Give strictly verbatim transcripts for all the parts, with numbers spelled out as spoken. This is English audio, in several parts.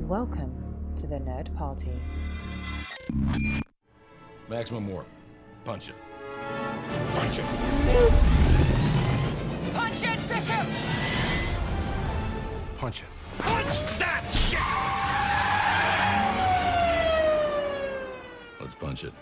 Welcome to the Nerd Party. Maximum Warp. Punch it. Punch it. Punch it, Bishop! Punch it. Punch that shit! Let's punch it.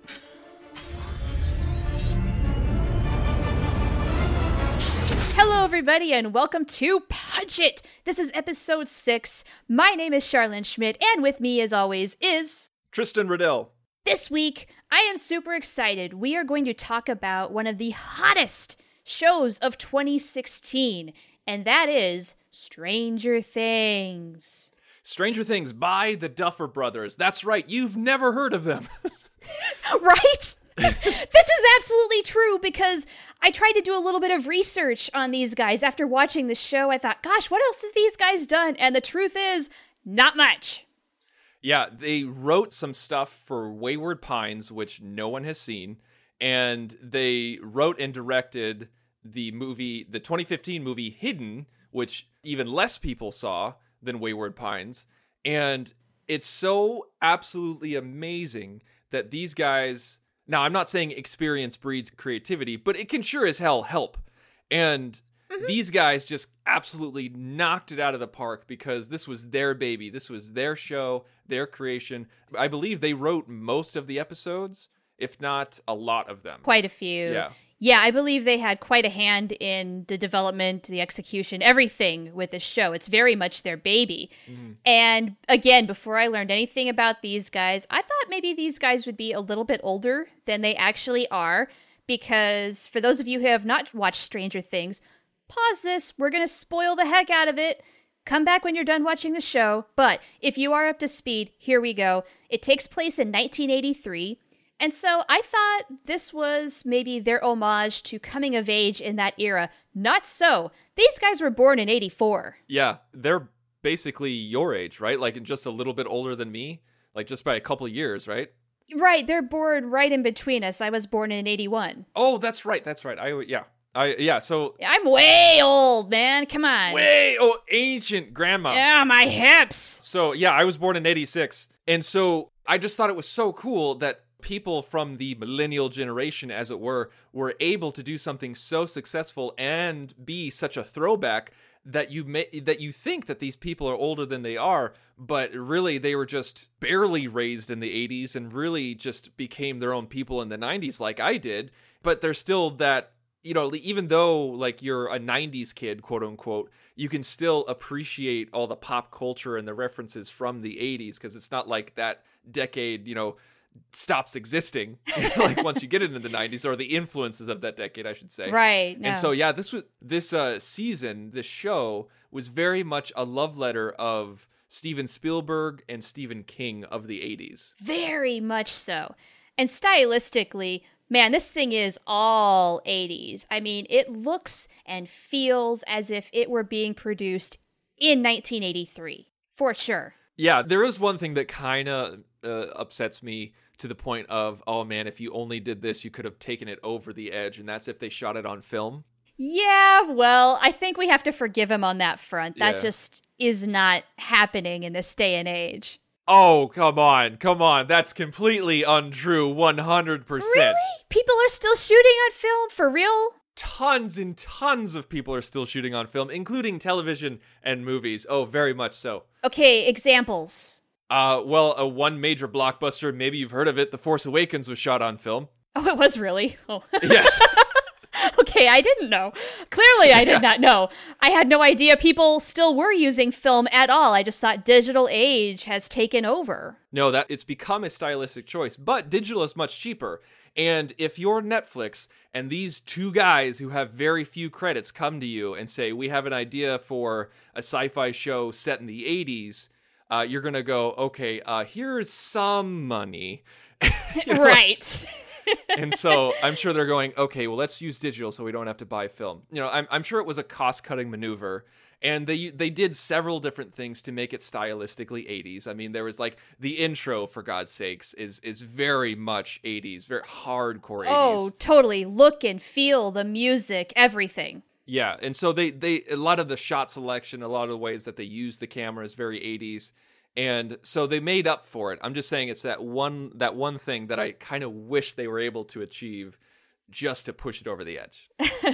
Hello, everybody, and welcome to Punch It! This is episode six. My name is Charlene Schmidt, and with me, as always, is... Tristan Riddell. This week, I am super excited. We are going to talk about one of the hottest shows of twenty sixteen, and that is Stranger Things. Stranger Things by the Duffer Brothers. That's right, you've never heard of them. Right? This is absolutely true because I tried to do a little bit of research on these guys. After watching the show, I thought, gosh, what else have these guys done? And the truth is, not much. Yeah, they wrote some stuff for Wayward Pines, which no one has seen, and they wrote and directed the movie, the twenty fifteen movie Hidden, which even less people saw than Wayward Pines. And it's so absolutely amazing that these guys... Now, I'm not saying experience breeds creativity, but it can sure as hell help. And mm-hmm. these guys just absolutely knocked it out of the park because this was their baby. This was their show, their creation. I believe they wrote most of the episodes, if not a lot of them. Quite a few. Yeah. Yeah, I believe they had quite a hand in the development, the execution, everything with this show. It's very much their baby. Mm-hmm. And again, before I learned anything about these guys, I thought maybe these guys would be a little bit older than they actually are. Because for those of you who have not watched Stranger Things, pause this. We're going to spoil the heck out of it. Come back when you're done watching the show. But if you are up to speed, here we go. It takes place in nineteen eighty-three. And so I thought this was maybe their homage to coming of age in that era. Not so. These guys were born in eighty-four. Yeah, they're basically your age, right? Like just a little bit older than me, like just by a couple years, right? Right, they're born right in between us. I was born in eighty-one. Oh, that's right, that's right. I yeah. I yeah, so I'm way old, man. Come on. Way oh, ancient grandma. Yeah, my hips. So, yeah, I was born in eighty-six. And so I just thought it was so cool that people from the millennial generation, as it were, were able to do something so successful and be such a throwback that you may, that you think that these people are older than they are, but really they were just barely raised in the eighties and really just became their own people in the nineties like I did. But there's still that, you know, even though like you're a nineties kid, quote unquote, you can still appreciate all the pop culture and the references from the eighties because it's not like that decade, you know, stops existing like once you get into the nineties, or the influences of that decade, I should say. Right. No. And so yeah, this was this uh season, this show was very much a love letter of Steven Spielberg and Stephen King of the eighties. Very much so. And stylistically, man, this thing is all eighties. I mean, it looks and feels as if it were being produced in nineteen eighty-three, for sure. Yeah, there is one thing that kind of uh, upsets me to the point of, oh man, if you only did this, you could have taken it over the edge, and that's if they shot it on film. Yeah, well, I think we have to forgive him on that front. That Yeah. just is not happening in this day and age. Oh, come on, come on. That's completely untrue, one hundred percent. Really? People are still shooting on film? For real? Tons and tons of people are still shooting on film, including television and movies. Oh, very much so. Okay, examples. Uh, well, uh, one major blockbuster, maybe you've heard of it, The Force Awakens was shot on film. Oh, it was really? Oh. Yes. Okay, I didn't know. Clearly, I did Yeah. not know. I had no idea people still were using film at all. I just thought digital age has taken over. No, that it's become a stylistic choice, but digital is much cheaper. And if you're Netflix and these two guys who have very few credits come to you and say, we have an idea for a sci-fi show set in the eighties, uh, you're going to go, okay, uh, here's some money. You know? Right. And so I'm sure they're going, okay, well, let's use digital so we don't have to buy film. You know, I'm, I'm sure it was a cost-cutting maneuver. And they they did several different things to make it stylistically eighties. I mean, there was like the intro, for God's sakes, is is very much eighties, very hardcore eighties. Oh, totally. Look and feel, the music, everything. Yeah, and so they, they a lot of the shot selection, a lot of the ways that they use the camera is very eighties. And so they made up for it. I'm just saying it's that one that one thing that I kind of wish they were able to achieve just to push it over the edge.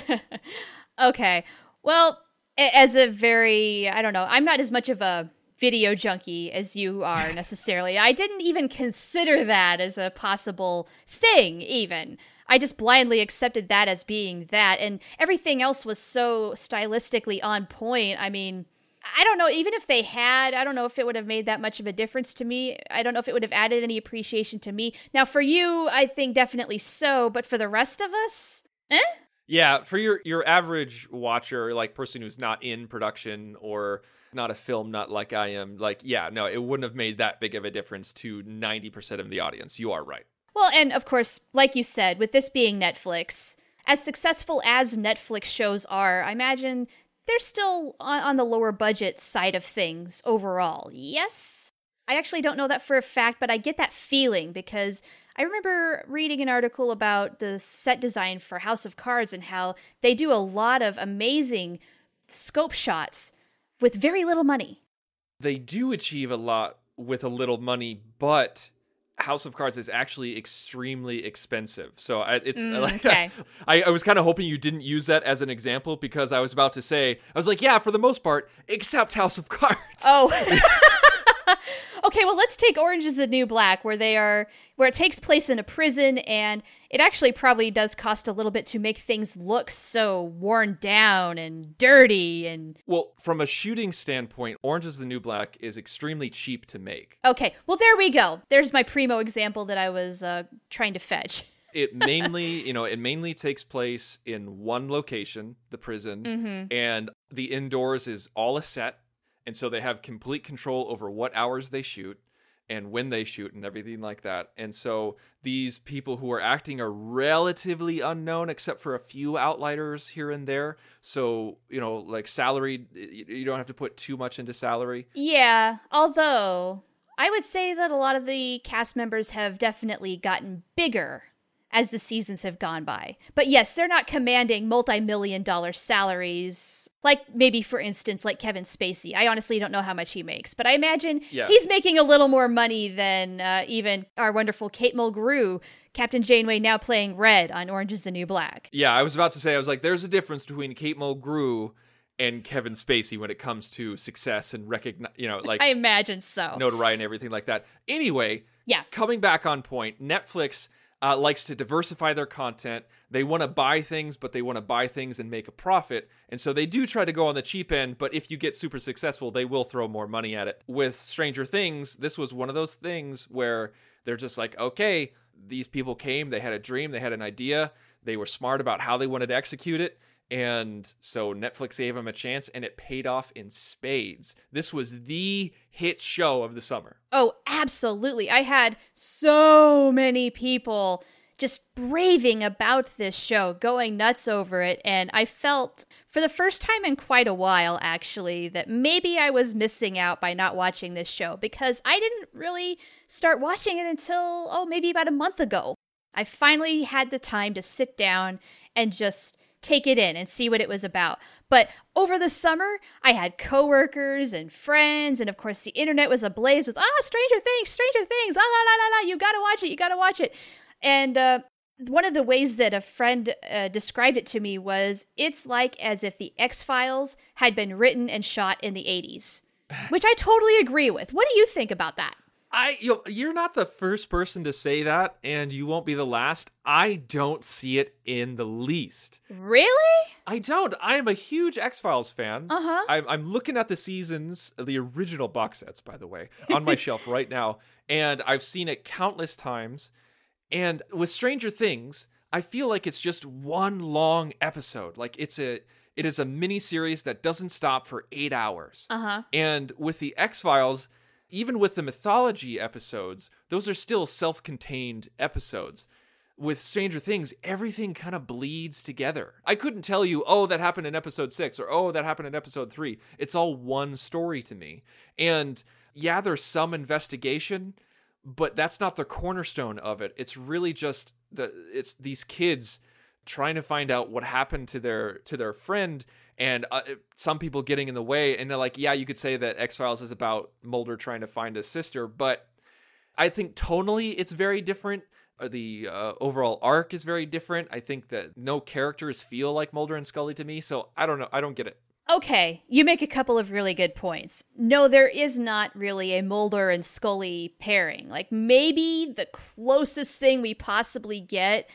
Okay. Well, a- as a very, I don't know, I'm not as much of a video junkie as you are necessarily. I didn't even consider that as a possible thing, even. I just blindly accepted that as being that, and everything else was so stylistically on point. I mean, I don't know, even if they had, I don't know if it would have made that much of a difference to me. I don't know if it would have added any appreciation to me. Now, for you, I think definitely so, but for the rest of us, eh? Yeah, for your, your average watcher, like person who's not in production or not a film nut like I am, like, yeah, no, it wouldn't have made that big of a difference to ninety percent of the audience. You are right. Well, and of course, like you said, with this being Netflix, as successful as Netflix shows are, I imagine they're still on, on the lower budget side of things overall. Yes? I actually don't know that for a fact, but I get that feeling because I remember reading an article about the set design for House of Cards and how they do a lot of amazing scope shots with very little money. They do achieve a lot with a little money, but House of Cards is actually extremely expensive. So I, it's Mm, like okay. I, I was kind of hoping you didn't use that as an example because I was about to say, I was like, yeah, for the most part, except House of Cards. Oh. Okay, well, let's take Orange is the New Black, where they are, where it takes place in a prison, and it actually probably does cost a little bit to make things look so worn down and dirty and... Well, from a shooting standpoint, Orange is the New Black is extremely cheap to make. Okay, well, there we go. There's my primo example that I was uh, trying to fetch. It mainly, you know, it mainly takes place in one location, the prison, Mm-hmm. and the indoors is all a set. And so they have complete control over what hours they shoot and when they shoot and everything like that. And so these people who are acting are relatively unknown except for a few outliers here and there. So, you know, like salary, you don't have to put too much into salary. Yeah, although I would say that a lot of the cast members have definitely gotten bigger as the seasons have gone by. But yes, they're not commanding multi-million dollar salaries, like maybe, for instance, like Kevin Spacey. I honestly don't know how much he makes, but I imagine Yeah. he's making a little more money than uh, even our wonderful Kate Mulgrew, Captain Janeway, now playing Red on Orange is the New Black. Yeah, I was about to say, I was like, there's a difference between Kate Mulgrew and Kevin Spacey when it comes to success and recognize, you know, like I imagine so. notoriety and everything like that. Anyway, Yeah. coming back on point, Netflix uh, likes to diversify their content. They want to buy things, but they want to buy things and make a profit. And so they do try to go on the cheap end, but if you get super successful, they will throw more money at it. With Stranger Things, this was one of those things where they're just like, okay, these people came, they had a dream, they had an idea, they were smart about how they wanted to execute it. And so Netflix gave them a chance, and it paid off in spades. This was the hit show of the summer. Oh, absolutely. I had so many people just raving about this show, going nuts over it. And I felt, for the first time in quite a while, actually, that maybe I was missing out by not watching this show because I didn't really start watching it until, oh, maybe about a month ago. I finally had the time to sit down and just take it in and see what it was about. But over the summer, I had coworkers and friends, and of course the internet was ablaze with, ah, Stranger Things, Stranger Things, la la la la la, you gotta watch it, you gotta watch it. And uh, one of the ways that a friend uh, described it to me was, it's like as if the X-Files had been written and shot in the eighties, which I totally agree with. What do you think about that? I you you're not the first person to say that, and you won't be the last. I don't see it in the least. Really? I don't. I am a huge X-Files fan. Uh-huh. I'm, I'm looking at the seasons, the original box sets, by the way, on my shelf right now, and I've seen it countless times. And with Stranger Things, I feel like it's just one long episode. Like it's a, it is a mini series that doesn't stop for eight hours. Uh-huh. And with the X-Files, even with the mythology episodes, those are still self-contained episodes. With Stranger Things, everything kind of bleeds together. I couldn't tell you, oh, that happened in episode six, or oh, that happened in episode three. It's all one story to me. And yeah, there's some investigation, but that's not the cornerstone of it. It's really just the it's these kids trying to find out what happened to their to their friend, and uh, some people getting in the way. And they're like, yeah, you could say that X-Files is about Mulder trying to find his sister, but I think tonally it's very different. The uh, overall arc is very different. I think that no characters feel like Mulder and Scully to me, so I don't know. I don't get it. Okay, you make a couple of really good points. No, there is not really a Mulder and Scully pairing. Like, maybe the closest thing we possibly get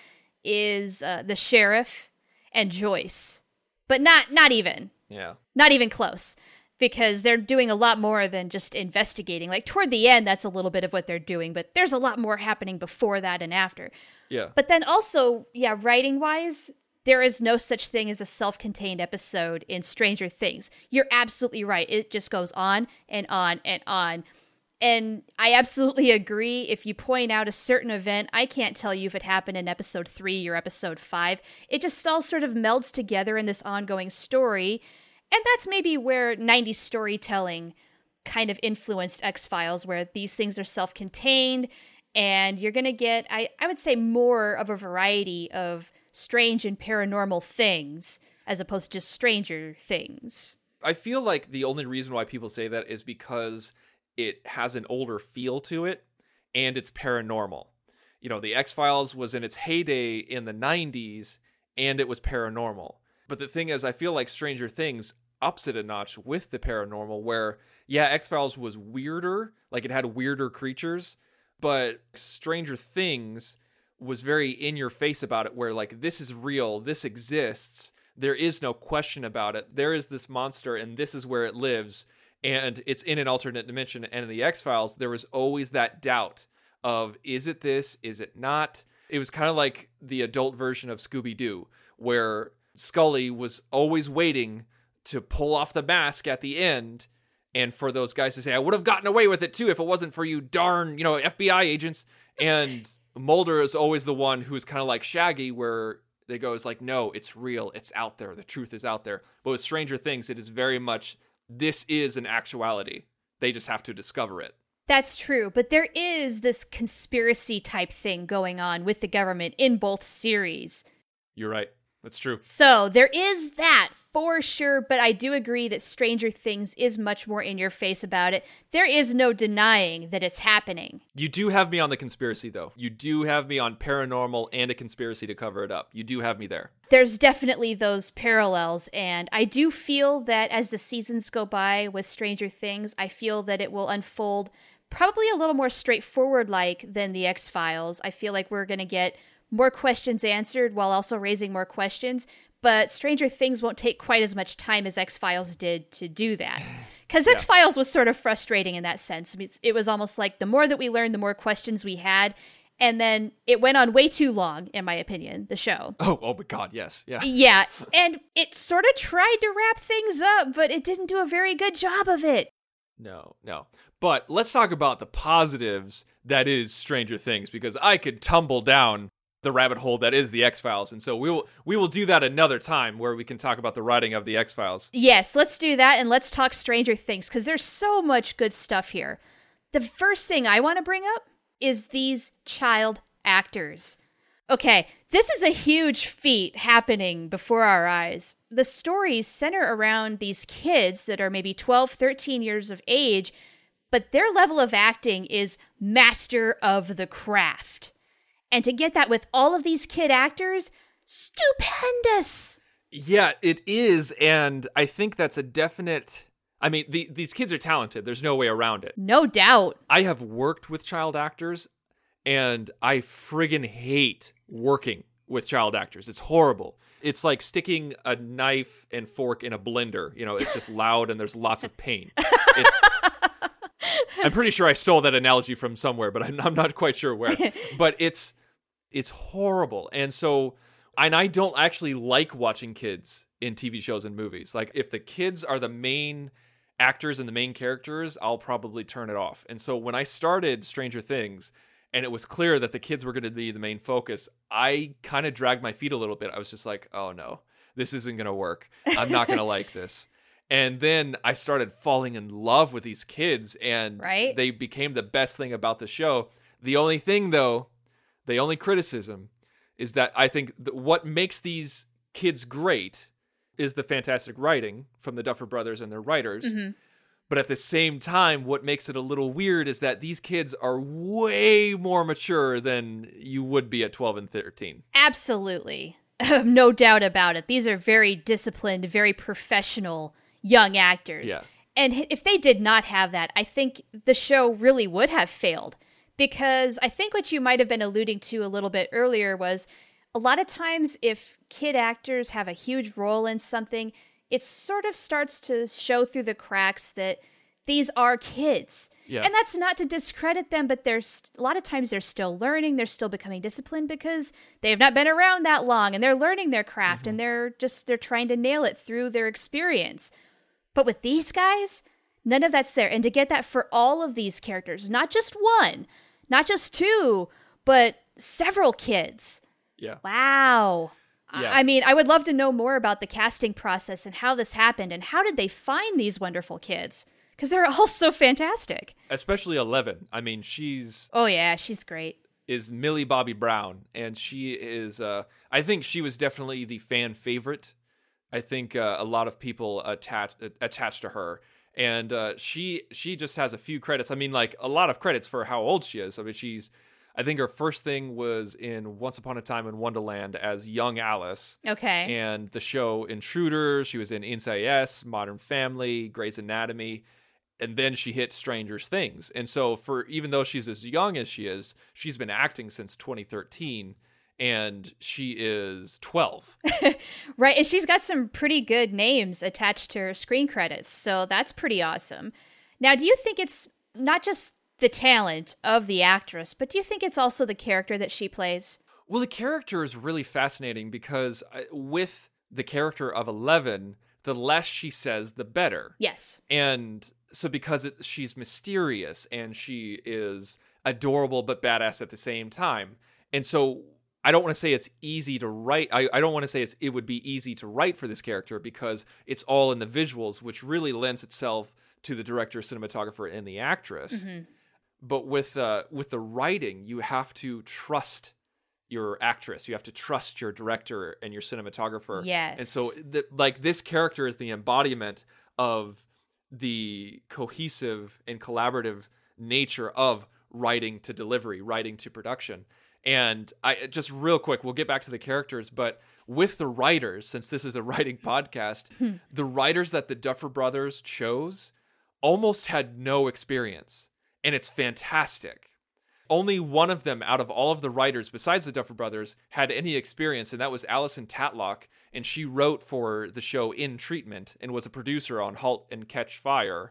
is uh, the sheriff and Joyce. But not not even. Yeah. Not even close. Because they're doing a lot more than just investigating. Like, toward the end, that's a little bit of what they're doing, but there's a lot more happening before that and after. Yeah. But then also, yeah, writing-wise, there is no such thing as a self-contained episode in Stranger Things. You're absolutely right. It just goes on and on and on. And I absolutely agree. If you point out a certain event, I can't tell you if it happened in episode three or episode five. It just all sort of melds together in this ongoing story. And that's maybe where nineties storytelling kind of influenced X-Files, where these things are self-contained, and you're going to get, I, I would say, more of a variety of strange and paranormal things, as opposed to just Stranger Things. I feel like the only reason why people say that is because it has an older feel to it, and it's paranormal. You know, the X-Files was in its heyday in the nineties, and it was paranormal. But the thing is, I feel like Stranger Things ups it a notch with the paranormal, where, yeah, X-Files was weirder, like it had weirder creatures, but Stranger Things was very in your face about it, where like, this is real, this exists, there is no question about it, there is this monster and this is where it lives, and it's in an alternate dimension. And in the X-Files, there was always that doubt of, is it this, is it not? It was kind of like the adult version of Scooby-Doo, where Scully was always waiting to pull off the mask at the end, and for those guys to say, I would have gotten away with it too if it wasn't for you darn, you know, F B I agents. And Mulder is always the one who's kind of like Shaggy, where they go, it's like, no, it's real, it's out there, the truth is out there. But with Stranger Things, it is very much, this is an actuality. They just have to discover it. That's true, but there is this conspiracy type thing going on with the government in both series. You're right. That's true. So there is that for sure, but I do agree that Stranger Things is much more in your face about it. There is no denying that it's happening. You do have me on the conspiracy, though. You do have me on paranormal and a conspiracy to cover it up. You do have me there. There's definitely those parallels, and I do feel that as the seasons go by with Stranger Things, I feel that it will unfold probably a little more straightforward-like than the X-Files. I feel like we're going to get more questions answered while also raising more questions, but Stranger Things won't take quite as much time as X-Files did to do that. Because yeah. X-Files was sort of frustrating in that sense. I mean, it was almost like the more that we learned, the more questions we had, and then it went on way too long, in my opinion, the show. Oh, oh my God, yes. Yeah. Yeah, and it sort of tried to wrap things up, but it didn't do a very good job of it. No, no. But let's talk about the positives that is Stranger Things, because I could tumble down the rabbit hole that is the X-Files, and so we will we will do that another time, where we can talk about the writing of the X-Files. Yes, let's do that, and let's talk Stranger Things, because there's so much good stuff here. The first thing I want to bring up is these child actors. Okay, this is a huge feat happening before our eyes. The stories center around these kids that are maybe twelve, thirteen years of age, but their level of acting is master of the craft. And to get that with all of these kid actors, stupendous. Yeah, it is. And I think that's a definite, I mean, the, these kids are talented. There's no way around it. No doubt. I have worked with child actors, and I friggin' hate working with child actors. It's horrible. It's like sticking a knife and fork in a blender. You know, it's just loud and there's lots of pain. It's, I'm pretty sure I stole that analogy from somewhere, but I'm, I'm not quite sure where. But it's it's horrible. And so, and I don't actually like watching kids in T V shows and movies. Like, if the kids are the main actors and the main characters, I'll probably turn it off. And so when I started Stranger Things, and it was clear that the kids were going to be the main focus, I kind of dragged my feet a little bit. I was just like, oh no, this isn't going to work. I'm not going to like this. And then I started falling in love with these kids, and right? They became the best thing about the show. The only thing, though, the only criticism is that I think th- what makes these kids great is the fantastic writing from the Duffer Brothers and their writers. Mm-hmm. But at the same time, what makes it a little weird is that these kids are way more mature than you would be at twelve and thirteen. Absolutely. No doubt about it. These are very disciplined, very professional young actors. Yeah. And if they did not have that, I think the show really would have failed. Because I think what you might have been alluding to a little bit earlier was a lot of times if kid actors have a huge role in something, it sort of starts to show through the cracks that these are kids. Yeah. And that's not to discredit them, but there's a lot of times they're still learning, they're still becoming disciplined because they have not been around that long and they're learning their craft mm-hmm. and they're just they're trying to nail it through their experience. But with these guys, none of that's there. And to get that for all of these characters, not just one, not just two, but several kids. Yeah. Wow. Yeah. I mean, I would love to know more about the casting process and how this happened and how did they find these wonderful kids? Because they're all so fantastic. Especially Eleven. I mean, she's... Oh, yeah, she's great. Is Millie Bobby Brown. And she is... Uh, I think she was definitely the fan favorite. I think uh, a lot of people attach, attached to her. And uh, she she just has a few credits. I mean, like, a lot of credits for how old she is. I mean, she's... I think her first thing was in Once Upon a Time in Wonderland as young Alice. Okay. And the show Intruders. She was in N C I S, Modern Family, Grey's Anatomy. And then she hit Stranger Things. And so for even though she's as young as she is, she's been acting since twenty thirteen. And she is twelve. Right. And she's got some pretty good names attached to her screen credits. So that's pretty awesome. Now, do you think it's not just the talent of the actress, but do you think it's also the character that she plays? Well, the character is really fascinating because with the character of Eleven, the less she says, the better. Yes. And so because it, she's mysterious and she is adorable but badass at the same time. And so I don't want to say it's easy to write. I, I don't want to say it's, it would be easy to write for this character because it's all in the visuals, which really lends itself to the director, cinematographer, and the actress. Mm-hmm. But with uh, with the writing, you have to trust your actress. You have to trust your director and your cinematographer. Yes. And so, the, like, this character is the embodiment of the cohesive and collaborative nature of writing to delivery, writing to production. And I just real quick, we'll get back to the characters, but with the writers, since this is a writing podcast, the writers that the Duffer Brothers chose almost had no experience. And it's fantastic. Only one of them out of all of the writers, besides the Duffer Brothers, had any experience, and that was Alison Tatlock. And she wrote for the show In Treatment and was a producer on Halt and Catch Fire.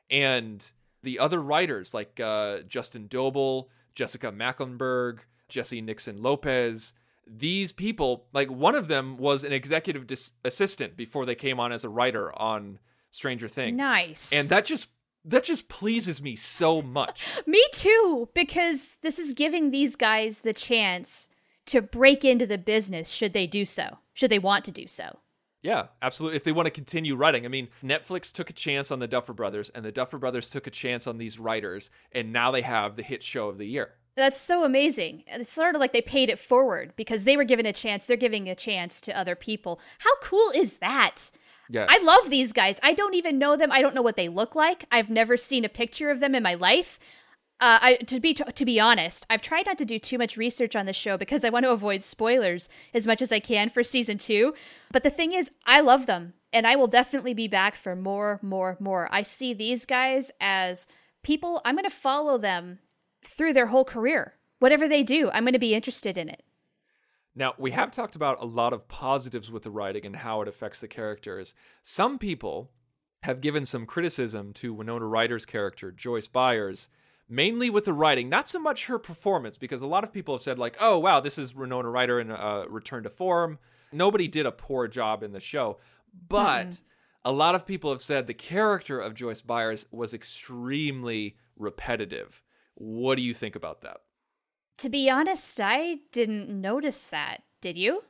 And the other writers, like uh, Justin Doble, Jessica Mecklenburg, Jesse Nixon Lopez, these people, like one of them was an executive dis- assistant before they came on as a writer on Stranger Things. Nice. And that just That just pleases me so much. Me too, because this is giving these guys the chance to break into the business should they do so, should they want to do so. Yeah, absolutely. If they want to continue writing. I mean, Netflix took a chance on the Duffer Brothers, and the Duffer Brothers took a chance on these writers, and now they have the hit show of the year. That's so amazing. It's sort of like they paid it forward because they were given a chance. They're giving a chance to other people. How cool is that? Yeah. I love these guys. I don't even know them. I don't know what they look like. I've never seen a picture of them in my life. Uh, I, to be to be honest, I've tried not to do too much research on the show because I want to avoid spoilers as much as I can for season two. But the thing is, I love them, and I will definitely be back for more, more, more. I see these guys as people. I'm going to follow them through their whole career. Whatever they do, I'm going to be interested in it. Now, we have talked about a lot of positives with the writing and how it affects the characters. Some people have given some criticism to Winona Ryder's character, Joyce Byers, mainly with the writing, not so much her performance, because a lot of people have said, like, oh, wow, this is Winona Ryder in a return to form. Nobody did a poor job in the show. But mm. a lot of people have said the character of Joyce Byers was extremely repetitive. What do you think about that? To be honest, I didn't notice that. Did you?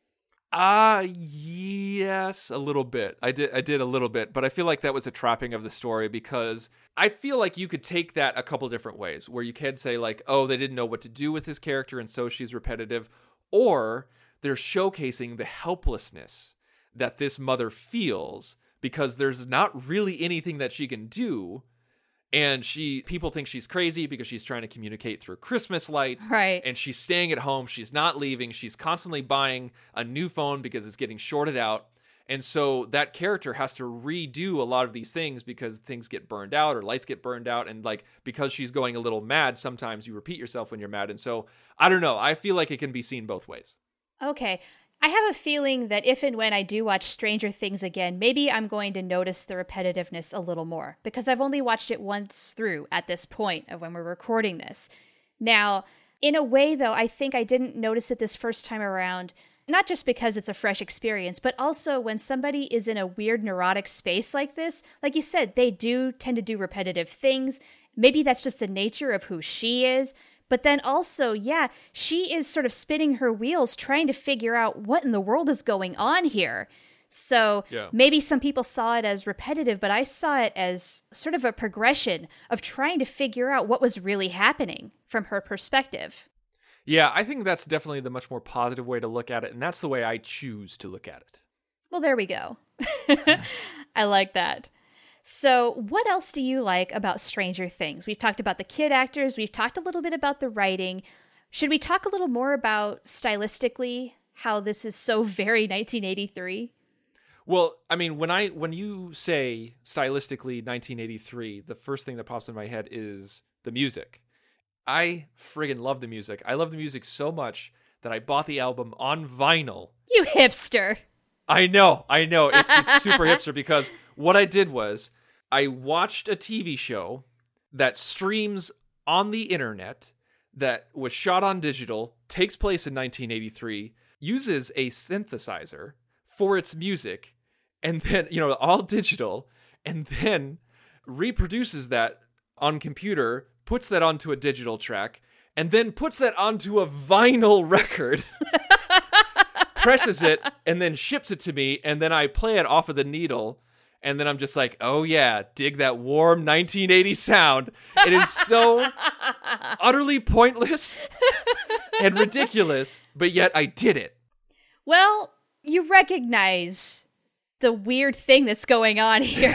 Ah, uh, yes, a little bit. I did I did a little bit, but I feel like that was a trapping of the story because I feel like you could take that a couple different ways, where you could say like, oh, they didn't know what to do with this character and so she's repetitive, or they're showcasing the helplessness that this mother feels because there's not really anything that she can do. And she, people think she's crazy because she's trying to communicate through Christmas lights. Right. And she's staying at home. She's not leaving. She's constantly buying a new phone because it's getting shorted out. And so that character has to redo a lot of these things because things get burned out or lights get burned out. And like, because she's going a little mad, sometimes you repeat yourself when you're mad. And so I don't know. I feel like it can be seen both ways. Okay. I have a feeling that if and when I do watch Stranger Things again, maybe I'm going to notice the repetitiveness a little more because I've only watched it once through at this point of when we're recording this. Now, in a way, though, I think I didn't notice it this first time around, not just because it's a fresh experience, but also when somebody is in a weird neurotic space like this, like you said, they do tend to do repetitive things. Maybe that's just the nature of who she is. But then also, yeah, she is sort of spinning her wheels trying to figure out what in the world is going on here. So yeah. Maybe some people saw it as repetitive, but I saw it as sort of a progression of trying to figure out what was really happening from her perspective. Yeah, I think that's definitely the much more positive way to look at it. And that's the way I choose to look at it. Well, there we go. I like that. So what else do you like about Stranger Things? We've talked about the kid actors. We've talked a little bit about the writing. Should we talk a little more about stylistically how this is so very nineteen eighty-three? Well, I mean, when I when you say stylistically nineteen eighty-three, the first thing that pops in my head is the music. I friggin' love the music. I love the music so much that I bought the album on vinyl. You hipster. I know, I know. It's, it's super hipster because what I did was I watched a T V show that streams on the internet that was shot on digital, takes place in nineteen eighty-three, uses a synthesizer for its music, and then, you know, all digital, and then reproduces that on computer, puts that onto a digital track, and then puts that onto a vinyl record. Presses it and then ships it to me, and then I play it off of the needle, and then I'm just like, oh yeah, dig that warm nineteen eighty sound. It is so utterly pointless and ridiculous, but yet I did it. Well, you recognize the weird thing that's going on here.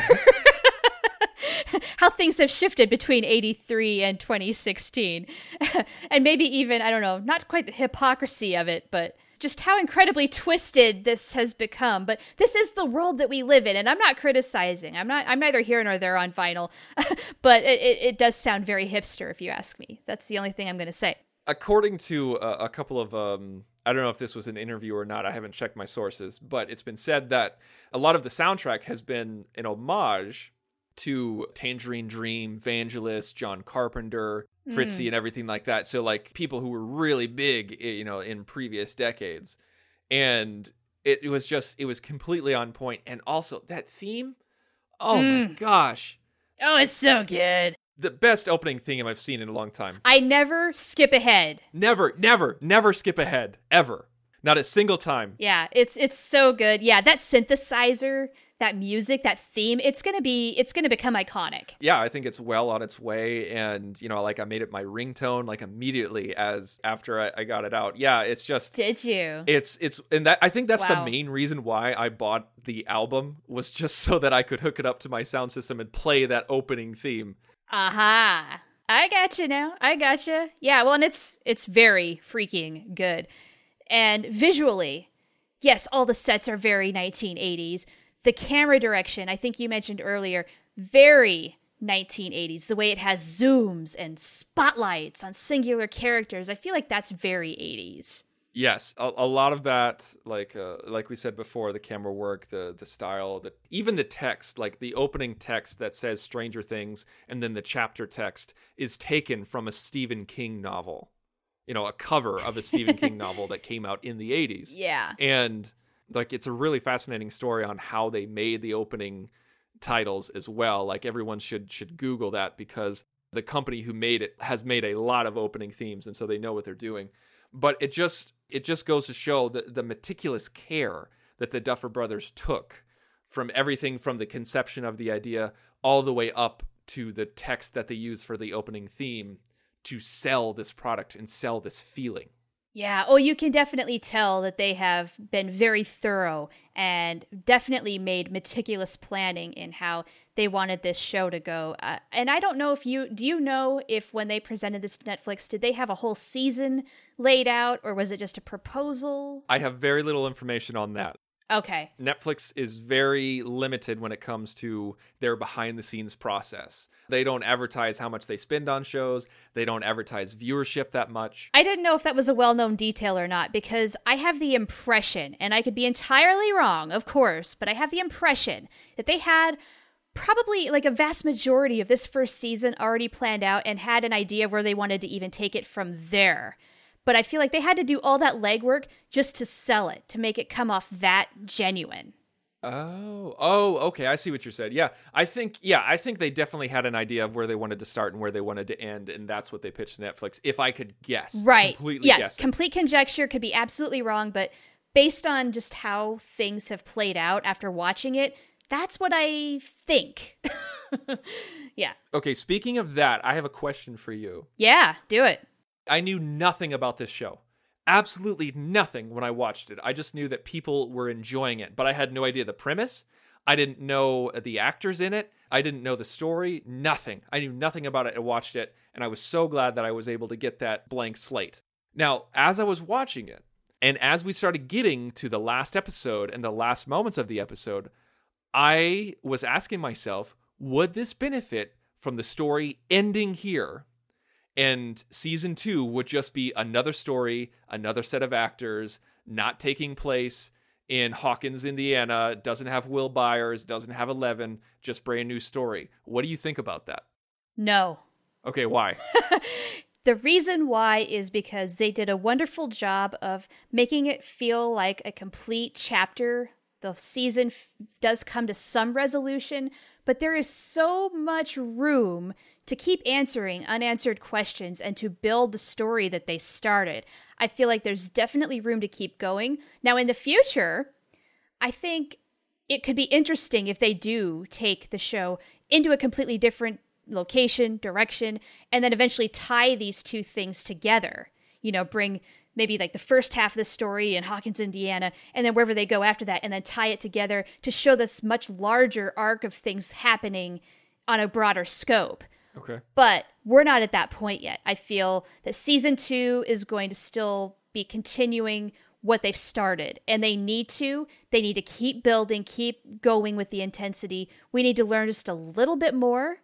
How things have shifted between eighty-three and twenty sixteen. And maybe even, I don't know, not quite the hypocrisy of it, but just how incredibly twisted this has become. But this is the world that we live in, and I'm not criticizing. I'm not. I'm neither here nor there on vinyl, but it, it, it does sound very hipster if you ask me. That's the only thing I'm going to say. According to a, a couple of, um, I don't know if this was an interview or not. I haven't checked my sources, but it's been said that a lot of the soundtrack has been an homage to Tangerine Dream, Vangelis, John Carpenter, Fritzy, mm. and everything like that. So like people who were really big, you know, in previous decades. And it, it was just, it was completely on point. And also that theme, oh mm. my gosh. Oh, it's so good. The best opening theme I've seen in a long time. I never skip ahead. Never, never, never skip ahead. Ever. Not a single time. Yeah, it's it's so good. Yeah, that synthesizer, that music, that theme, it's going to be, it's going to become iconic. Yeah, I think it's well on its way. And, you know, like I made it my ringtone, like immediately as after I, I got it out. Yeah, it's just. Did you? It's, it's, and that, I think that's wow. the main reason why I bought the album was just so that I could hook it up to my sound system and play that opening theme. Aha. I gotcha now. I gotcha. Yeah, well, and it's, it's very freaking good. And visually, yes, all the sets are very nineteen eighties. The camera direction, I think you mentioned earlier, very nineteen eighties. The way it has zooms and spotlights on singular characters. I feel like that's very eighties. Yes, a, a lot of that, like uh, like we said before, the camera work, the the style, the, even the text, like the opening text that says Stranger Things, and then the chapter text is taken from a Stephen King novel. You know, a cover of a Stephen King novel that came out in the eighties. Yeah. And like, it's a really fascinating story on how they made the opening titles as well. Like everyone should, should Google that because the company who made it has made a lot of opening themes. And so they know what they're doing, but it just, it just goes to show the, the meticulous care that the Duffer Brothers took from everything from the conception of the idea all the way up to the text that they use for the opening theme to sell this product and sell this feeling. Yeah, oh, you can definitely tell that they have been very thorough and definitely made meticulous planning in how they wanted this show to go. Uh, and I don't know if you, do you know if when they presented this to Netflix, did they have a whole season laid out or was it just a proposal? I have very little information on that. Okay. Netflix is very limited when it comes to their behind the scenes process. They don't advertise how much they spend on shows. They don't advertise viewership that much. I didn't know if that was a well-known detail or not because I have the impression, and I could be entirely wrong, of course, but I have the impression that they had probably like a vast majority of this first season already planned out and had an idea of where they wanted to even take it from there. But I feel like they had to do all that legwork just to sell it, to make it come off that genuine. Oh, oh, okay. I see what you said. Yeah, I think, yeah, I think they definitely had an idea of where they wanted to start and where they wanted to end, and that's what they pitched to Netflix. If I could guess, right? Completely yeah, guessing. Complete conjecture, could be absolutely wrong, but based on just how things have played out after watching it, that's what I think. Yeah. Okay. Speaking of that, I have a question for you. Yeah, do it. I knew nothing about this show. Absolutely nothing when I watched it. I just knew that people were enjoying it, but I had no idea the premise. I didn't know the actors in it. I didn't know the story. Nothing. I knew nothing about it and watched it, and I was so glad that I was able to get that blank slate. Now, as I was watching it, and as we started getting to the last episode and the last moments of the episode, I was asking myself, would this benefit from the story ending here? And season two would just be another story, another set of actors, not taking place in Hawkins, Indiana, doesn't have Will Byers, doesn't have Eleven, just brand new story. What do you think about that? No. Okay, why? The reason why is because they did a wonderful job of making it feel like a complete chapter. The season f- does come to some resolution, but there is so much room to keep answering unanswered questions and to build the story that they started. I feel like there's definitely room to keep going. Now, in the future, I think it could be interesting if they do take the show into a completely different location, direction, and then eventually tie these two things together. You know, bring maybe like the first half of the story in Hawkins, Indiana, and then wherever they go after that, and then tie it together to show this much larger arc of things happening on a broader scope. Okay. But we're not at that point yet. I feel that season two is going to still be continuing what they've started, and they need to. They need to keep building, keep going with the intensity. We need to learn just a little bit more,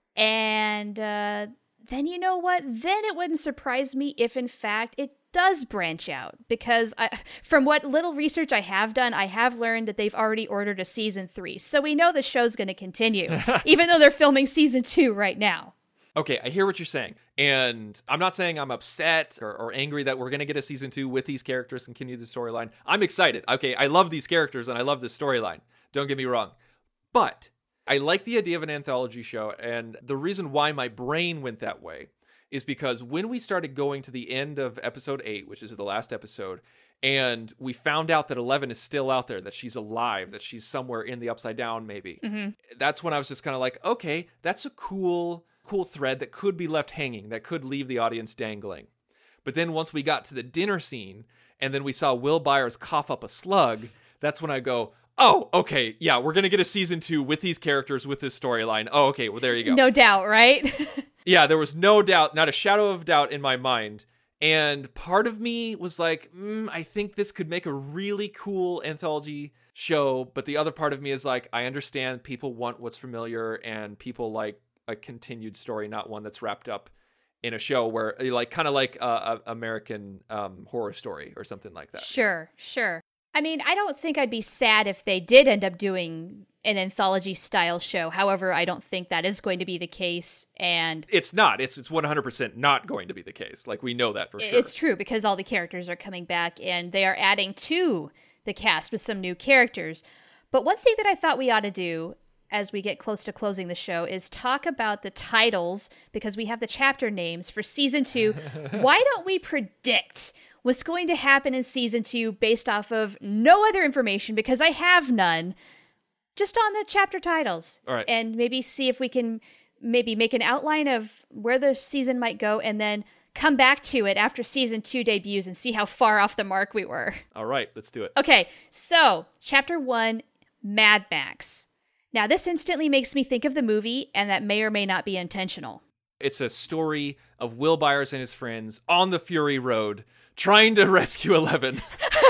and uh, then you know what? Then it wouldn't surprise me if, in fact, it does branch out, because I, from what little research I have done, I have learned that they've already ordered a season three. So we know the show's going to continue, even though they're filming season two right now. Okay, I hear what you're saying. And I'm not saying I'm upset or, or angry that we're going to get a season two with these characters and continue the storyline. I'm excited. Okay, I love these characters and I love this storyline. Don't get me wrong. But I like the idea of an anthology show. And the reason why my brain went that way is because when we started going to the end of episode eight, which is the last episode, and we found out that Eleven is still out there, that she's alive, that she's somewhere in the Upside Down, maybe. Mm-hmm. That's when I was just kind of like, okay, that's a cool, cool thread that could be left hanging, that could leave the audience dangling. But then once we got to the dinner scene, and then we saw Will Byers cough up a slug, that's when I go, oh, okay, yeah, we're going to get a season two with these characters, with this storyline. Oh, okay, well, there you go. No doubt, right? Yeah, there was no doubt, not a shadow of doubt in my mind. And part of me was like, mm, I think this could make a really cool anthology show. But the other part of me is like, I understand people want what's familiar and people like a continued story, not one that's wrapped up in a show where, like, kind of like a, a American um, Horror Story or something like that. Sure, sure. I mean, I don't think I'd be sad if they did end up doing an anthology style show. However, I don't think that is going to be the case. And it's not. It's it's one hundred percent not going to be the case. Like, we know that for sure. It's true, because all the characters are coming back and they are adding to the cast with some new characters. But one thing that I thought we ought to do as we get close to closing the show is talk about the titles, because we have the chapter names for season two. Why don't we predict what's going to happen in season two based off of no other information, because I have none, just on the chapter titles. All right. And maybe see if we can maybe make an outline of where the season might go, and then come back to it after season two debuts and see how far off the mark we were. All right, let's do it. Okay, so chapter one, Mad Max. Now, this instantly makes me think of the movie, and that may or may not be intentional. It's a story of Will Byers and his friends on the Fury Road trying to rescue Eleven.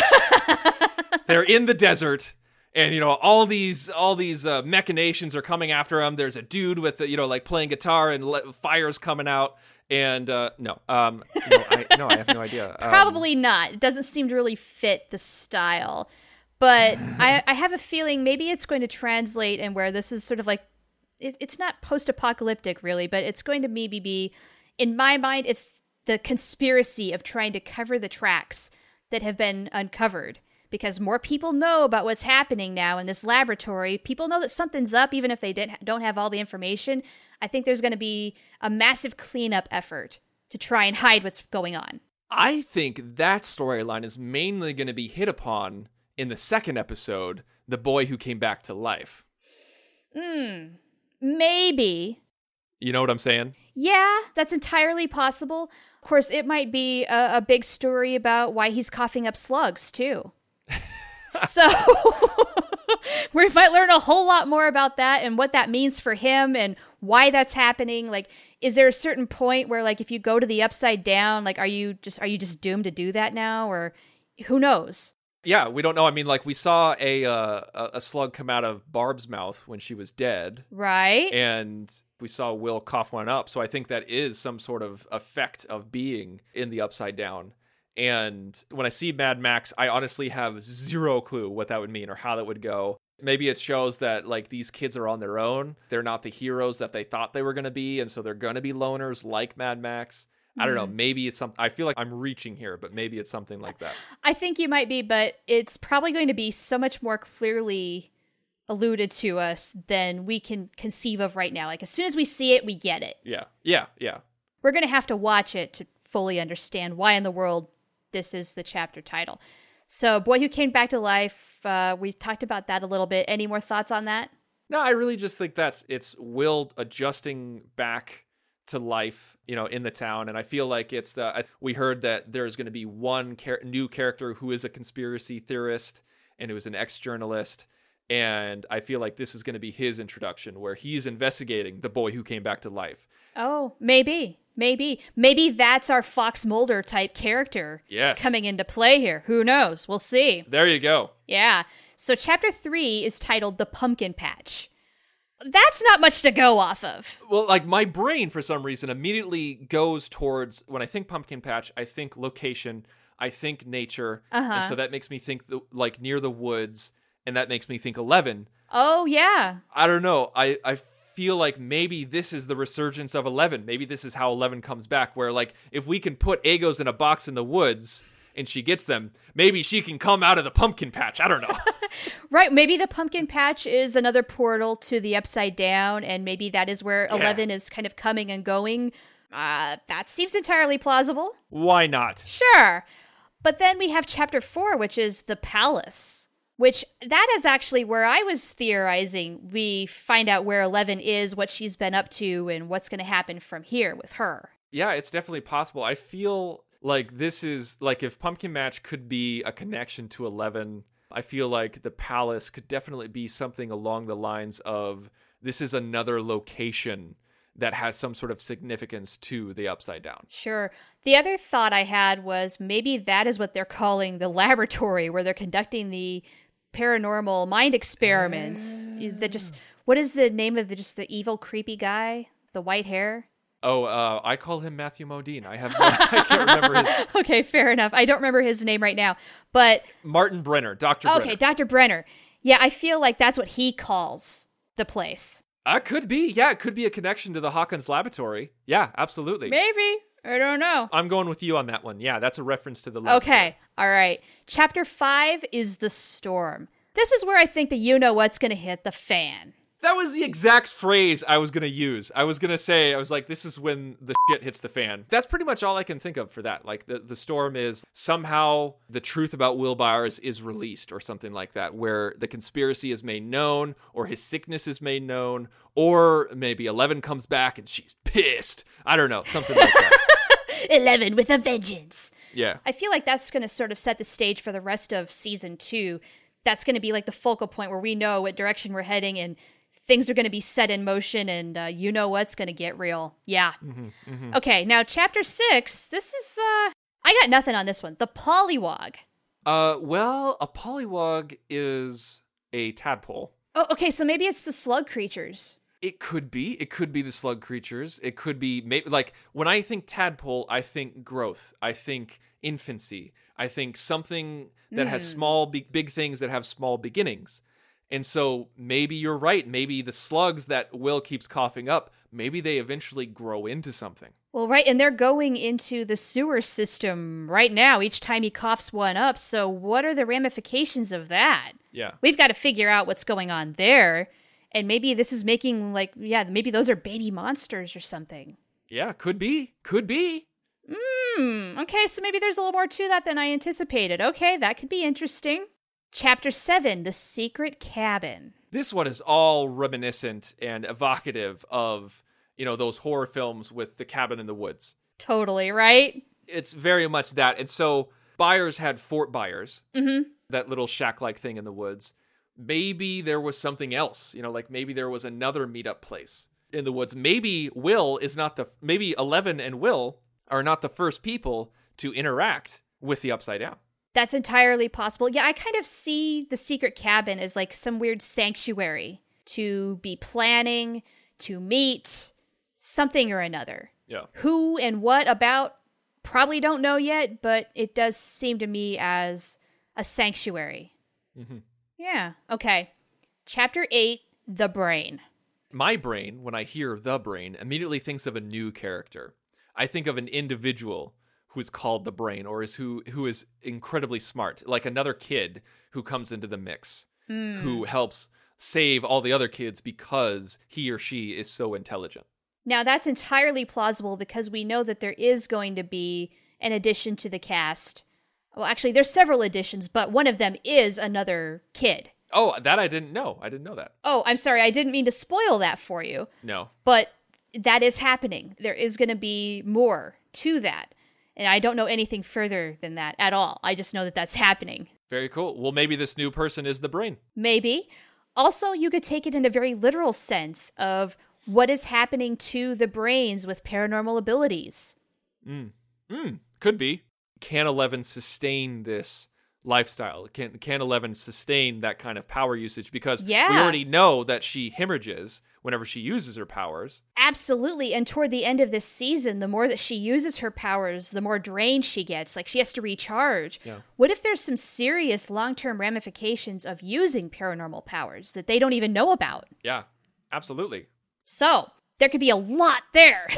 They're in the desert, and you know all these all these uh, machinations are coming after them. There's a dude with you know like playing guitar and le- fire's coming out. And uh, no, um, no, I, no, I have no idea. Um, Probably not. It doesn't seem to really fit the style. But I, I have a feeling maybe it's going to translate and where this is sort of like, it, it's not post-apocalyptic really, but it's going to maybe be, in my mind, it's the conspiracy of trying to cover the tracks that have been uncovered. Because more people know about what's happening now in this laboratory. People know that something's up, even if they didn't, don't have all the information. I think there's going to be a massive cleanup effort to try and hide what's going on. I think that storyline is mainly going to be hit upon in the second episode, The Boy Who Came Back to Life. Hmm. Maybe. You know what I'm saying? Yeah, that's entirely possible. Of course, it might be a, a big story about why he's coughing up slugs, too. So we might learn a whole lot more about that and what that means for him and why that's happening. Like, is there a certain point where, like, if you go to the Upside Down, like, are you just are you just doomed to do that now, or who knows? Yeah, we don't know. I mean, like, we saw a uh, a slug come out of Barb's mouth when she was dead, right? And we saw Will cough one up. So I think that is some sort of effect of being in the Upside Down. And when I see Mad Max, I honestly have zero clue what that would mean or how that would go. Maybe it shows that, like, these kids are on their own. They're not the heroes that they thought they were going to be, and so they're going to be loners like Mad Max. I don't know. Maybe it's something. I feel like I'm reaching here, but maybe it's something like that. I think you might be, but it's probably going to be so much more clearly alluded to us than we can conceive of right now. Like, as soon as we see it, we get it. Yeah. Yeah. Yeah. We're going to have to watch it to fully understand why in the world this is the chapter title. So, Boy Who Came Back to Life, uh, we talked about that a little bit. Any more thoughts on that? No, I really just think that's, it's Will adjusting back to life, you know, in the town. And I feel like it's, uh, we heard that there's going to be one char- new character who is a conspiracy theorist, and it was an ex-journalist. And I feel like this is going to be his introduction, where he's investigating the boy who came back to life. Oh, maybe. Maybe. Maybe that's our Fox Mulder type character yes. coming into play here. Who knows? We'll see. There you go. Yeah. So chapter three is titled The Pumpkin Patch. That's not much to go off of. Well, like, my brain, for some reason, immediately goes towards, when I think pumpkin patch, I think location, I think nature. Uh-huh. And so that makes me think, the, like, near the woods, and that makes me think Eleven. Oh, yeah. I don't know. I, I feel like maybe this is the resurgence of Eleven. Maybe this is how Eleven comes back, where, like, if we can put Egos in a box in the woods and she gets them, maybe she can come out of the pumpkin patch. I don't know. Right. Maybe the pumpkin patch is another portal to the Upside Down, and maybe that is where Yeah. Eleven is kind of coming and going. Uh, that seems entirely plausible. Why not? Sure. But then we have chapter four, which is the palace, which that is actually where I was theorizing we find out where Eleven is, what she's been up to, and what's going to happen from here with her. Yeah, it's definitely possible. I feel like this is, like, if Pumpkin Match could be a connection to Eleven, I feel like the palace could definitely be something along the lines of, this is another location that has some sort of significance to the Upside Down. Sure. The other thought I had was maybe that is what they're calling the laboratory, where they're conducting the paranormal mind experiments. Uh. That just, what is the name of the just the evil, creepy guy? The white hair? Oh, uh, I call him Matthew Modine. I have, no, I can't remember his. Okay, fair enough. I don't remember his name right now, but Martin Brenner, Doctor okay, Brenner. Doctor Brenner. Yeah, I feel like that's what he calls the place. Uh, could be. Yeah, it could be a connection to the Hawkins laboratory. Yeah, absolutely. Maybe. I don't know. I'm going with you on that one. Yeah, that's a reference to the laboratory. Okay, all right. Chapter five is the storm. This is where I think the you-know-what's going to hit the fan. That was the exact phrase I was going to use. I was going to say, I was like, this is when the shit hits the fan. That's pretty much all I can think of for that. Like, the, the storm is somehow the truth about Will Byers is released or something like that, where the conspiracy is made known, or his sickness is made known, or maybe Eleven comes back and she's pissed. I don't know, something like that. Eleven with a vengeance. Yeah. I feel like that's going to sort of set the stage for the rest of season two. That's going to be like the focal point where we know what direction we're heading and things are going to be set in motion, and uh, you know what's going to get real. Yeah. Mm-hmm, mm-hmm. Okay, now chapter six. This is, uh, I got nothing on this one. The Pollywog. Uh, well, a pollywog is a tadpole. Oh, okay, so maybe it's the slug creatures. It could be. It could be the slug creatures. It could be, maybe, like, when I think tadpole, I think growth. I think infancy. I think something that Mm. has small, big, big things that have small beginnings. And so maybe you're right. Maybe the slugs that Will keeps coughing up, maybe they eventually grow into something. Well, right, and they're going into the sewer system right now each time he coughs one up, so what are the ramifications of that? Yeah. We've got to figure out what's going on there, and maybe this is making, like, yeah, maybe those are baby monsters or something. Yeah, could be. Could be. Hmm, okay, so maybe there's a little more to that than I anticipated. Okay, that could be interesting. Chapter seven, The Secret Cabin. This one is all reminiscent and evocative of, you know, those horror films with the cabin in the woods. Totally, right? It's very much that. And so Byers had Fort Byers, Mm-hmm. that little shack-like thing in the woods. Maybe there was something else, you know, like maybe there was another meetup place in the woods. Maybe Will is not the, maybe Eleven and Will are not the first people to interact with the Upside Down. That's entirely possible. Yeah, I kind of see the secret cabin as like some weird sanctuary to be planning, to meet, something or another. Yeah. Who and what about, probably don't know yet, but it does seem to me as a sanctuary. Mm-hmm. Yeah, okay. Chapter eight, The Brain. My brain, when I hear the brain, immediately thinks of a new character. I think of an individual who's called the brain, or is who who is incredibly smart, like another kid who comes into the mix, Mm. who helps save all the other kids because he or she is so intelligent. Now, that's entirely plausible because we know that there is going to be an addition to the cast. Well, actually, there's several additions, but one of them is another kid. Oh, that I didn't know. I didn't know that. Oh, I'm sorry. I didn't mean to spoil that for you, No. but that is happening. There is going to be more to that. And I don't know anything further than that at all. I just know that that's happening. Very cool. Well, maybe this new person is the brain. Maybe. Also, you could take it in a very literal sense of what is happening to the brains with paranormal abilities. Mm. Mm. Could be. Can Eleven sustain this lifestyle? Can Can Eleven sustain that kind of power usage? Because Yeah. we already know that she hemorrhages whenever she uses her powers. Absolutely. And toward the end of this season, the more that she uses her powers, the more drained she gets. Like she has to recharge. Yeah. What if there's some serious long-term ramifications of using paranormal powers that they don't even know about? Yeah, absolutely. So there could be a lot there.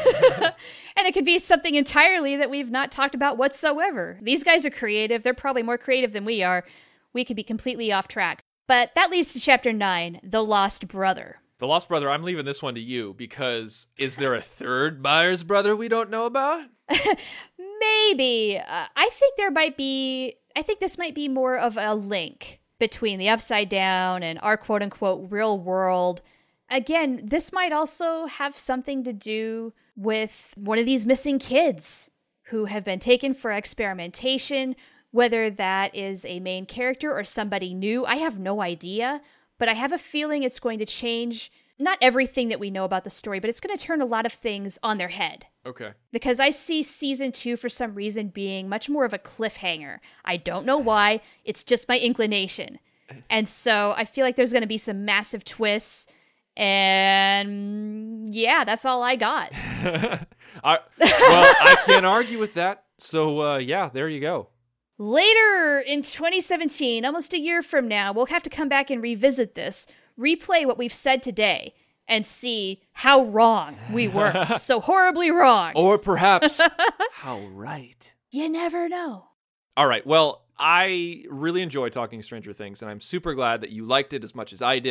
And it could be something entirely that we've not talked about whatsoever. These guys are creative. They're probably more creative than we are. We could be completely off track. But that leads to chapter nine, The Lost Brother. The Lost Brother, I'm leaving this one to you because is there a third Byers brother we don't know about? Maybe. Uh, I think there might be, I think this might be more of a link between the Upside Down and our quote unquote real world. Again, this might also have something to do with one of these missing kids who have been taken for experimentation, whether that is a main character or somebody new. I have no idea, but I have a feeling it's going to change not everything that we know about the story, but it's going to turn a lot of things on their head. Okay. Because I see season two, for some reason, being much more of a cliffhanger. I don't know why. It's just my inclination. And so I feel like there's going to be some massive twists. And yeah, that's all I got. I, well, I can't argue with that. So, uh, yeah, there you go. Later in twenty seventeen, almost a year from now, we'll have to come back and revisit this, replay what we've said today, and see how wrong we were. So horribly wrong. Or perhaps how right. You never know. All right. Well, I really enjoy talking Stranger Things, and I'm super glad that you liked it as much as I did.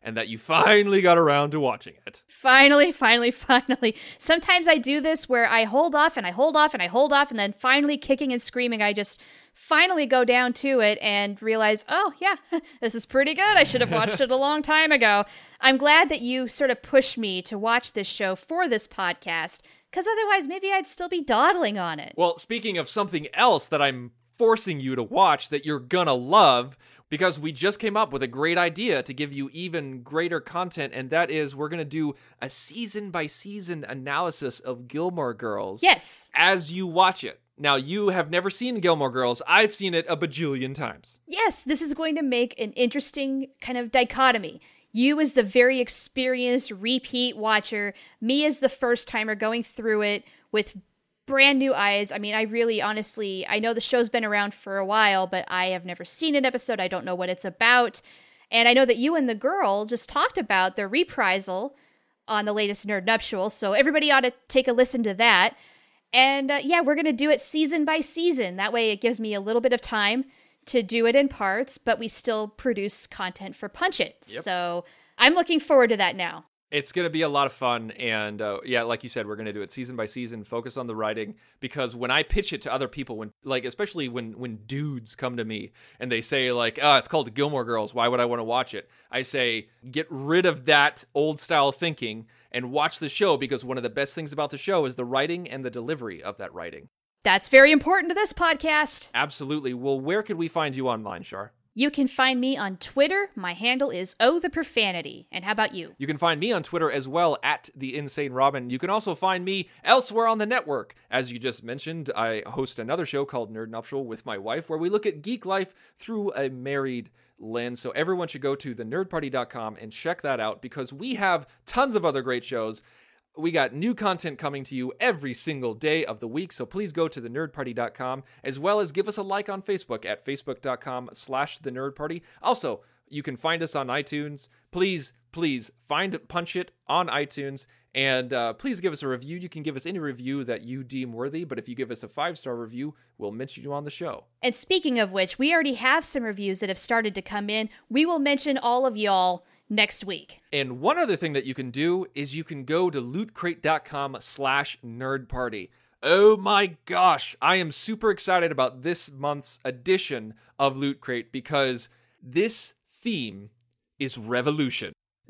and that you finally got around to watching it. Finally, finally, finally. Sometimes I do this where I hold off and I hold off and I hold off, and then finally kicking and screaming, I just finally go down to it and realize, oh, yeah, this is pretty good. I should have watched it a long time ago. I'm glad that you sort of pushed me to watch this show for this podcast, because otherwise maybe I'd still be dawdling on it. Well, speaking of something else that I'm forcing you to watch that you're gonna love, because we just came up with a great idea to give you even greater content, and that is we're gonna do a season-by-season analysis of Gilmore Girls. Yes. As you watch it. Now, you have never seen Gilmore Girls. I've seen it a bajillion times. Yes, this is going to make an interesting kind of dichotomy. You as the very experienced repeat watcher, me as the first timer going through it with brand new eyes. I mean, I really, honestly, I know the show's been around for a while, but I have never seen an episode. I don't know what it's about. And I know that you and the girl just talked about the reprisal on the latest Nerd Nuptial, so everybody ought to take a listen to that. And uh, yeah, we're going to do it season by season. That way it gives me a little bit of time to do it in parts, but we still produce content for Punch It. Yep. So I'm looking forward to that now. It's going to be a lot of fun, and uh, yeah, like you said, we're going to do it season by season, focus on the writing, because when I pitch it to other people, when like especially when when dudes come to me and they say like, oh, it's called Gilmore Girls, why would I want to watch it? I say, get rid of that old style thinking and watch the show, because one of the best things about the show is the writing and the delivery of that writing. That's very important to this podcast. Absolutely. Well, where could we find you online, Shar? You can find me on Twitter. My handle is Oh the Profanity. And how about you? You can find me on Twitter as well, at The Insane Robin. You can also find me elsewhere on the network. As you just mentioned, I host another show called Nerd Nuptial with my wife, where we look at geek life through a married lens. So everyone should go to the nerd party dot com and check that out, because we have tons of other great shows. We got new content coming to you every single day of the week, so please go to the nerd party dot com, as well as give us a like on Facebook at facebook dot com slash the nerd party. Also, you can find us on iTunes. Please, please find Punch It on iTunes, and uh, please give us a review. You can give us any review that you deem worthy, but if you give us a five-star review, we'll mention you on the show. And speaking of which, we already have some reviews that have started to come in. We will mention all of y'all next week. And one other thing that you can do is you can go to loot crate dot com slash nerd party. Oh my gosh, I am super excited about this month's edition of Loot Crate, because this theme is revolution.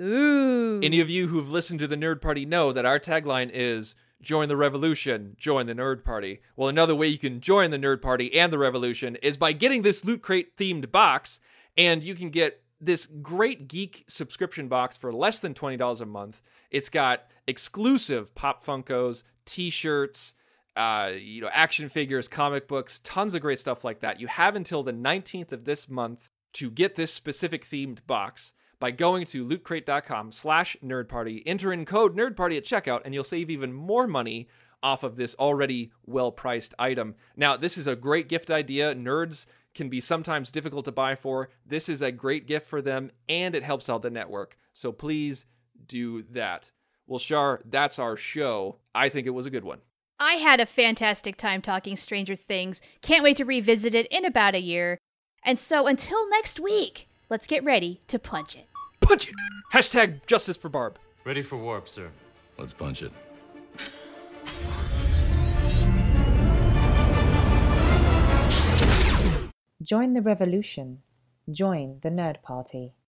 Ooh. Any of you who've listened to the Nerd Party know that our tagline is join the revolution, join the Nerd Party. Well, another way you can join the Nerd Party and the revolution is by getting this Loot Crate themed box, and you can get this great geek subscription box for less than twenty dollars a month. It's got exclusive Pop Funkos, t-shirts, uh, you know, action figures, comic books, tons of great stuff like that. You have until the nineteenth of this month to get this specific themed box by going to loot crate dot com slash nerd party. Enter in code nerd party at checkout, and you'll save even more money off of this already well-priced item. Now, this is a great gift idea. Nerds can be sometimes difficult to buy for. This is a great gift for them, and it helps out the network. So please do that. Well, Shar, that's our show. I think it was a good one. I had a fantastic time talking Stranger Things. Can't wait to revisit it in about a year. And so until next week, let's get ready to punch it. Punch it! Hashtag justice for Barb. Ready for warp, sir. Let's punch it. Join the revolution. Join the Nerd Party.